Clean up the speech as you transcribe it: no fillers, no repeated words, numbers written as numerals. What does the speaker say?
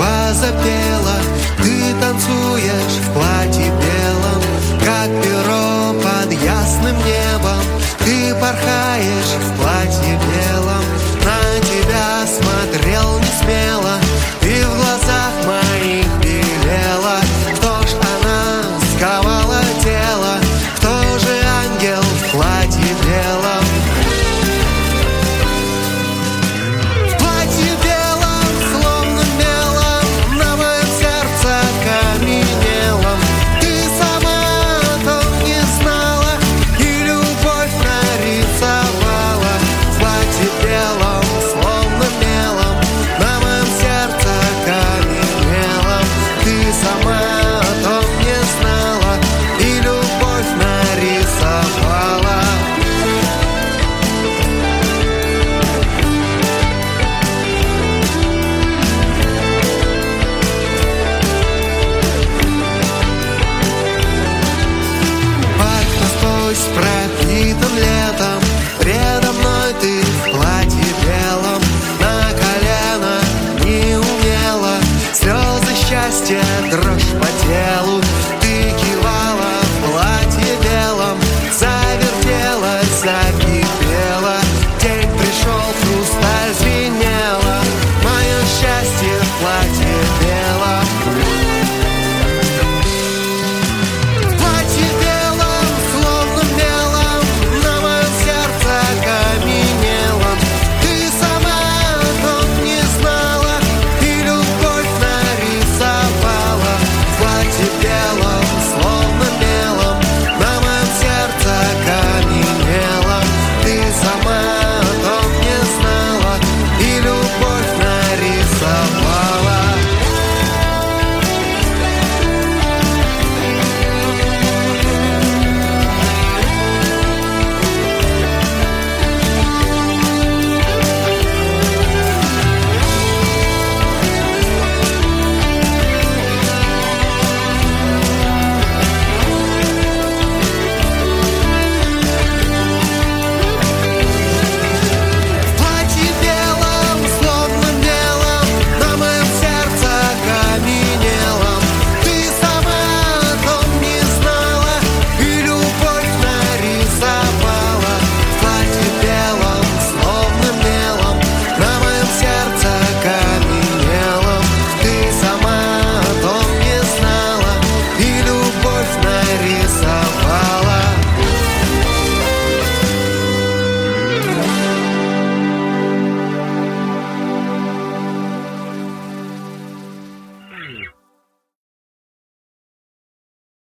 душа запела. Ты танцуешь в платье белом, как перо под ясным небом. Ты порхаешь в платье белом, на тебя смотрел не смело. И в глазах моих белела. Кто ж она сковала тело? Кто же ангел в платье белом? В платье белом, словно мелом, на моем сердце каменелом. Ты сама о том не знала и любовь нарисовала. В платье белом, словно мелом, на моем сердце каменелом. Ты сама о том не знала и любовь нарисовала. Под мостой с пропитым летом, предо мной ты в платье белом. На колено неумело, слезы счастья, дрожь по телу. Ты кивала в платье белом, завертелась, закипела. День пришел, хрусталь звенела, мое счастье в платье белом.